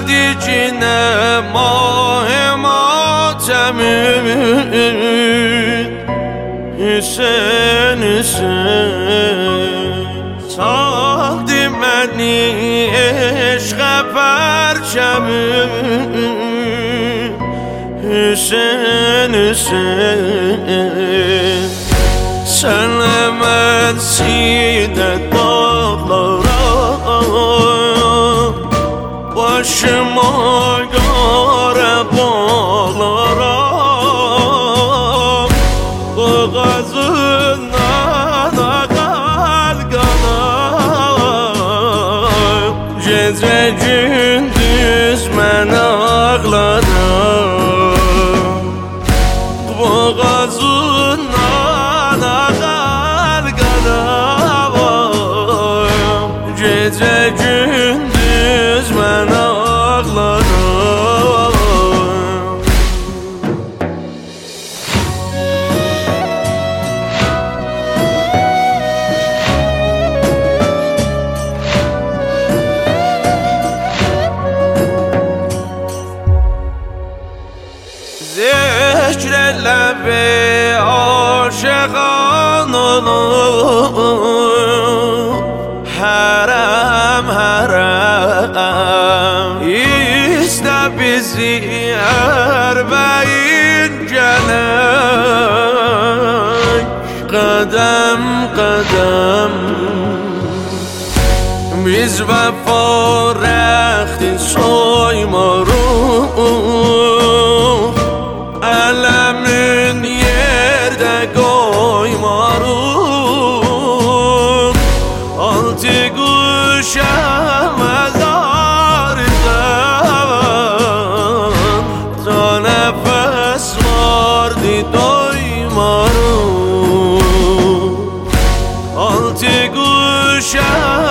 دیجینه ماه ماتمید حسین حسین ساختی منی عشق پرچمید حسین حسین سلامت سینه دارم باش ماگار بالارم boğazından akar kanım gece gündüz ben ağlarım boğazından akar kanım gece gündüz ben ağlarım. Zikreyle bir aşıkan olur Harem harem İste bizi erbeğin gelek Kadem kadem Biz vefa rextin soymaruz Ələmin yerdə qoymarım Altı quşa məzardan Ta nəfəs vardı doymarım Altı quşa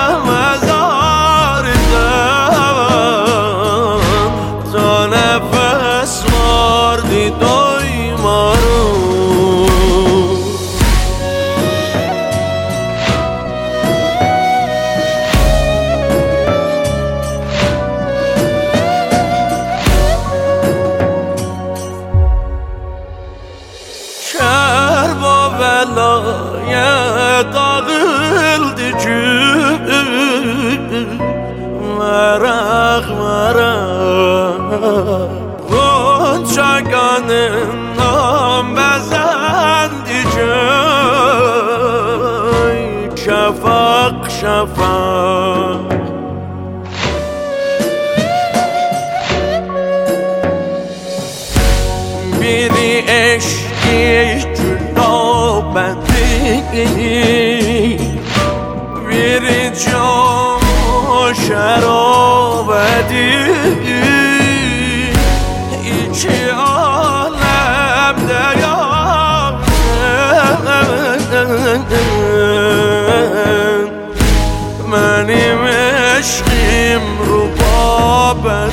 məzardan Ta nəfəs vardı doymarım Kerbela'ya dağıldı gün Merak merak Gonca kanından bezendi göy Şafak şafak Biri eşki gülabedi Biri cam şerabedi İki alemde yaksın Benim eşkim rubabedi